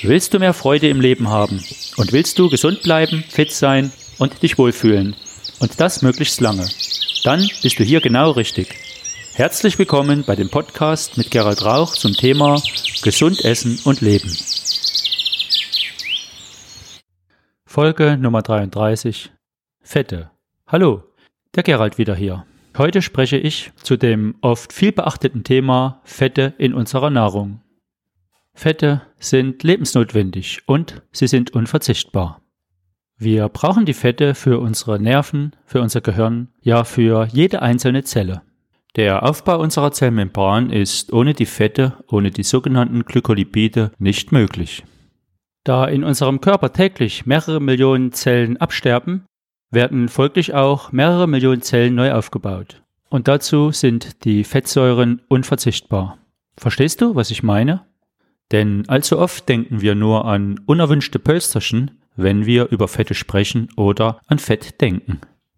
Willst du mehr Freude im Leben haben? Und willst du gesund bleiben, fit sein und dich wohlfühlen? Und das möglichst lange? Dann bist du hier genau richtig. Herzlich willkommen bei dem Podcast mit Gerald Rauch zum Thema Gesund essen und leben. Folge Nummer 33. Fette. Hallo, der Gerald wieder hier. Heute spreche ich zu dem oft viel beachteten Thema Fette in unserer Nahrung. Fette sind lebensnotwendig und sie sind unverzichtbar. Wir brauchen die Fette für unsere Nerven, für unser Gehirn, ja für jede einzelne Zelle. Der Aufbau unserer Zellmembran ist ohne die Fette, ohne die sogenannten Glykolipide nicht möglich. Da in unserem Körper täglich mehrere Millionen Zellen absterben, werden folglich auch mehrere Millionen Zellen neu aufgebaut. Und dazu sind die Fettsäuren unverzichtbar. Verstehst du, was ich meine? Denn allzu oft denken wir nur an unerwünschte Pölsterchen, wenn wir über Fette sprechen oder an Fett denken.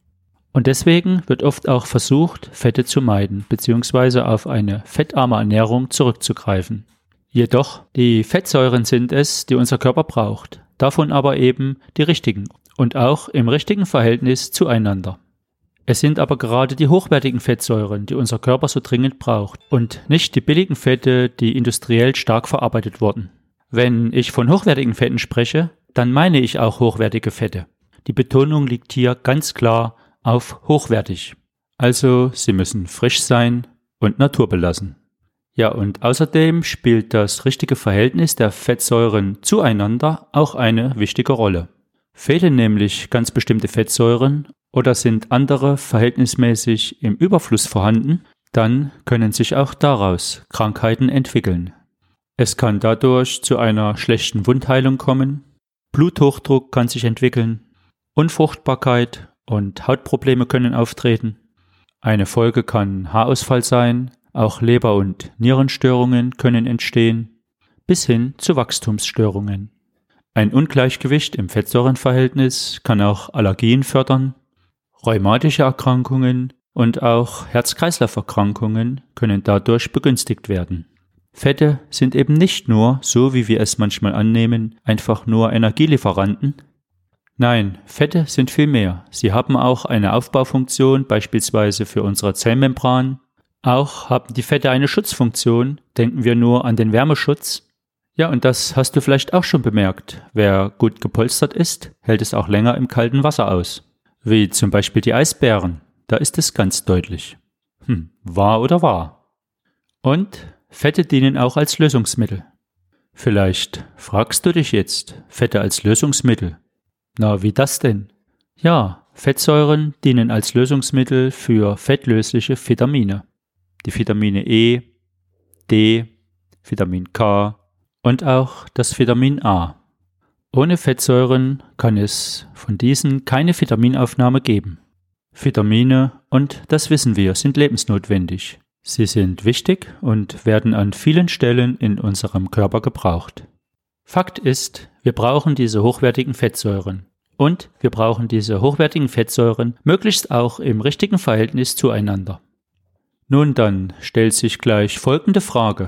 Und deswegen wird oft auch versucht, Fette zu meiden bzw. auf eine fettarme Ernährung zurückzugreifen. Jedoch, die Fettsäuren sind es, die unser Körper braucht, davon aber eben die richtigen und auch im richtigen Verhältnis zueinander. Es sind aber gerade die hochwertigen Fettsäuren, die unser Körper so dringend braucht und nicht die billigen Fette, die industriell stark verarbeitet wurden. Wenn ich von hochwertigen Fetten spreche, dann meine ich auch hochwertige Fette. Die Betonung liegt hier ganz klar auf hochwertig. Also sie müssen frisch sein und naturbelassen. Ja, und außerdem spielt das richtige Verhältnis der Fettsäuren zueinander auch eine wichtige Rolle. Fehlen nämlich ganz bestimmte Fettsäuren oder sind andere verhältnismäßig im Überfluss vorhanden, dann können sich auch daraus Krankheiten entwickeln. Es kann dadurch zu einer schlechten Wundheilung kommen, Bluthochdruck kann sich entwickeln, Unfruchtbarkeit und Hautprobleme können auftreten. Eine Folge kann Haarausfall sein, auch Leber- und Nierenstörungen können entstehen, bis hin zu Wachstumsstörungen. Ein Ungleichgewicht im Fettsäurenverhältnis kann auch Allergien fördern. Rheumatische Erkrankungen und auch Herz-Kreislauf-Erkrankungen können dadurch begünstigt werden. Fette sind eben nicht nur, so wie wir es manchmal annehmen, einfach nur Energielieferanten. Nein, Fette sind viel mehr. Sie haben auch eine Aufbaufunktion, beispielsweise für unsere Zellmembran. Auch haben die Fette eine Schutzfunktion, denken wir nur an den Wärmeschutz. Ja, und das hast du vielleicht auch schon bemerkt. Wer gut gepolstert ist, hält es auch länger im kalten Wasser aus. Wie zum Beispiel die Eisbären, da ist es ganz deutlich. Wahr oder wahr? Und Fette dienen auch als Lösungsmittel. Vielleicht fragst du dich jetzt, Fette als Lösungsmittel. Na, wie das denn? Ja, Fettsäuren dienen als Lösungsmittel für fettlösliche Vitamine. Die Vitamine E, D, Vitamin K und auch das Vitamin A. Ohne Fettsäuren kann es von diesen keine Vitaminaufnahme geben. Vitamine, und das wissen wir, sind lebensnotwendig. Sie sind wichtig und werden an vielen Stellen in unserem Körper gebraucht. Fakt ist, wir brauchen diese hochwertigen Fettsäuren. Und wir brauchen diese hochwertigen Fettsäuren möglichst auch im richtigen Verhältnis zueinander. Nun dann stellt sich gleich folgende Frage.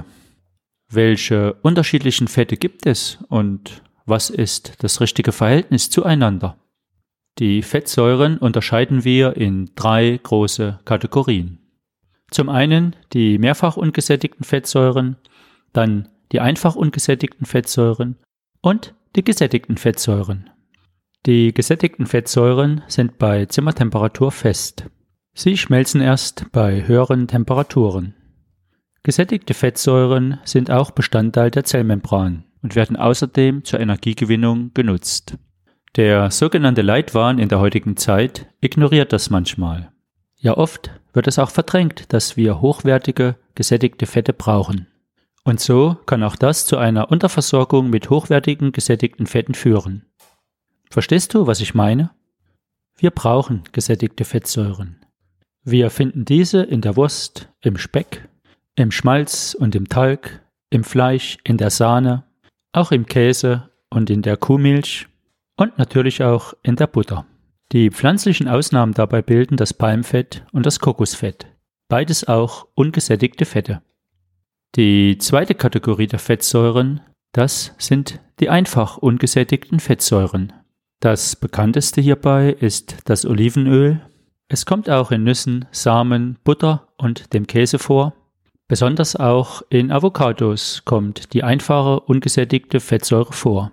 Welche unterschiedlichen Fette gibt es und was ist das richtige Verhältnis zueinander? Die Fettsäuren unterscheiden wir in 3 große Kategorien. Zum einen die mehrfach ungesättigten Fettsäuren, dann die einfach ungesättigten Fettsäuren und die gesättigten Fettsäuren. Die gesättigten Fettsäuren sind bei Zimmertemperatur fest. Sie schmelzen erst bei höheren Temperaturen. Gesättigte Fettsäuren sind auch Bestandteil der Zellmembran und werden außerdem zur Energiegewinnung genutzt. Der sogenannte Leitwahn in der heutigen Zeit ignoriert das manchmal. Ja, oft wird es auch verdrängt, dass wir hochwertige, gesättigte Fette brauchen. Und so kann auch das zu einer Unterversorgung mit hochwertigen, gesättigten Fetten führen. Verstehst du, was ich meine? Wir brauchen gesättigte Fettsäuren. Wir finden diese in der Wurst, im Speck, im Schmalz und im Talg, im Fleisch, in der Sahne, auch im Käse und in der Kuhmilch und natürlich auch in der Butter. Die pflanzlichen Ausnahmen dabei bilden das Palmfett und das Kokosfett, beides auch ungesättigte Fette. Die zweite Kategorie der Fettsäuren, das sind die einfach ungesättigten Fettsäuren. Das bekannteste hierbei ist das Olivenöl. Es kommt auch in Nüssen, Samen, Butter und dem Käse vor. Besonders auch in Avocados kommt die einfache ungesättigte Fettsäure vor.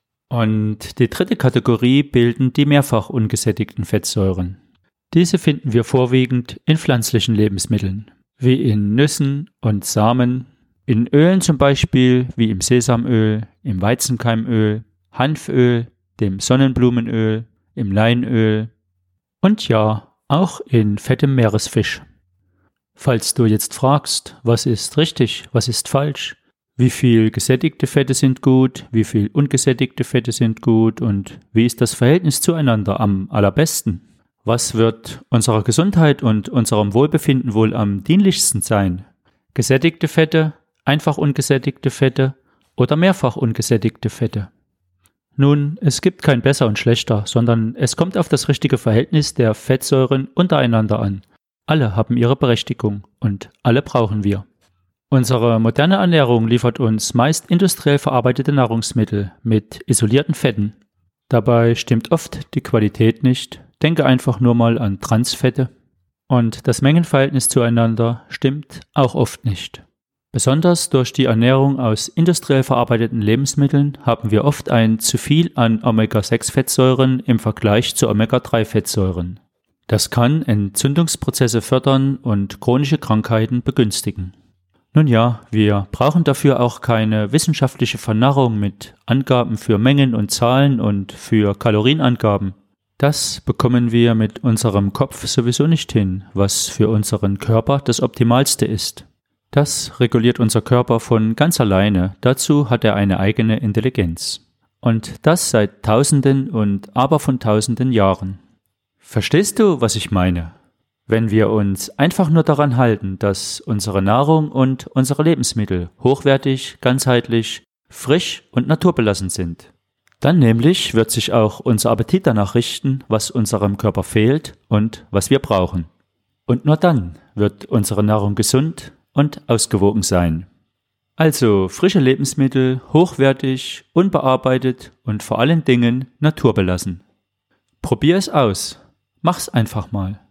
Und die dritte Kategorie bilden die mehrfach ungesättigten Fettsäuren. Diese finden wir vorwiegend in pflanzlichen Lebensmitteln, wie in Nüssen und Samen, in Ölen zum Beispiel wie im Sesamöl, im Weizenkeimöl, Hanföl, dem Sonnenblumenöl, im Leinöl und ja, auch in fettem Meeresfisch. Falls du jetzt fragst, was ist richtig, was ist falsch, wie viel gesättigte Fette sind gut, wie viel ungesättigte Fette sind gut und wie ist das Verhältnis zueinander am allerbesten? Was wird unserer Gesundheit und unserem Wohlbefinden wohl am dienlichsten sein? Gesättigte Fette, einfach ungesättigte Fette oder mehrfach ungesättigte Fette? Nun, es gibt kein besser und schlechter, sondern es kommt auf das richtige Verhältnis der Fettsäuren untereinander an. Alle haben ihre Berechtigung und alle brauchen wir. Unsere moderne Ernährung liefert uns meist industriell verarbeitete Nahrungsmittel mit isolierten Fetten. Dabei stimmt oft die Qualität nicht. Denke einfach nur mal an Transfette. Und das Mengenverhältnis zueinander stimmt auch oft nicht. Besonders durch die Ernährung aus industriell verarbeiteten Lebensmitteln haben wir oft ein zu viel an Omega-6-Fettsäuren im Vergleich zu Omega-3-Fettsäuren. Das kann Entzündungsprozesse fördern und chronische Krankheiten begünstigen. Nun ja, wir brauchen dafür auch keine wissenschaftliche Vernarrung mit Angaben für Mengen und Zahlen und für Kalorienangaben. Das bekommen wir mit unserem Kopf sowieso nicht hin, was für unseren Körper das Optimalste ist. Das reguliert unser Körper von ganz alleine, dazu hat er eine eigene Intelligenz. Und das seit Tausenden und von Tausenden Jahren. Verstehst du, was ich meine? Wenn wir uns einfach nur daran halten, dass unsere Nahrung und unsere Lebensmittel hochwertig, ganzheitlich, frisch und naturbelassen sind, dann nämlich wird sich auch unser Appetit danach richten, was unserem Körper fehlt und was wir brauchen. Und nur dann wird unsere Nahrung gesund und ausgewogen sein. Also frische Lebensmittel, hochwertig, unbearbeitet und vor allen Dingen naturbelassen. Probier es aus. Mach's einfach mal.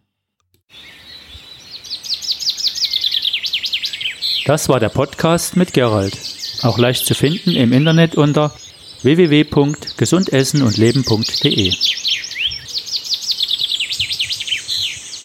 Das war der Podcast mit Gerald. Auch leicht zu finden im Internet unter www.gesundessenundleben.de.